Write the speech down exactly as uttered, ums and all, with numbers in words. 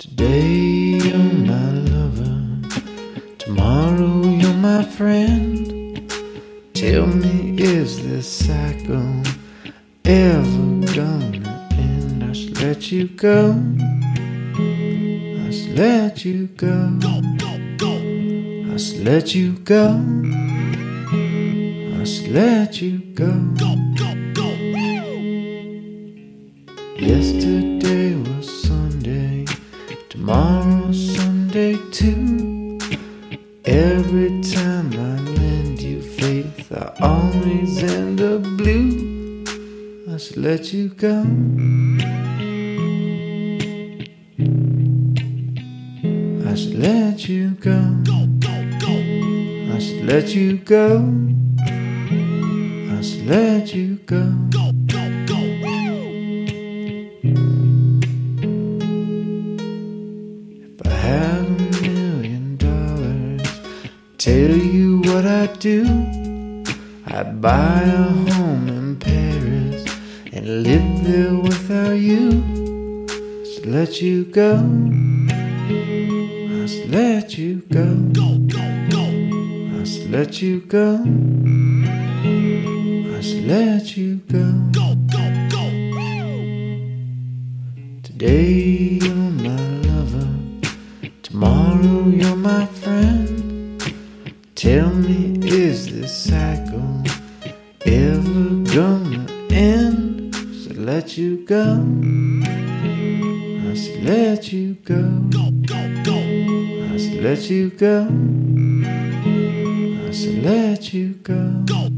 Today you're my lover, tomorrow you're my friend. Tell me, is this cycle ever gonna end? I should let you go, I should let you go, I should let you go, I should let you go. Yesterday was Sunday, tomorrow's Sunday too. Every time I lend you faith, I always end up blue. I should let you go, I should let you go, I should let you go, I should let you go. If I had a million dollars, tell you what I'd do. I'd buy a home in Paris and live there without you. I should let you go, I should let you go, I should let you go, I should let you go. Today you're my lover, tomorrow you're my friend. Tell me, is this cycle ever gonna end? I should let you go, I should let you go, I should let you go, I should let you go.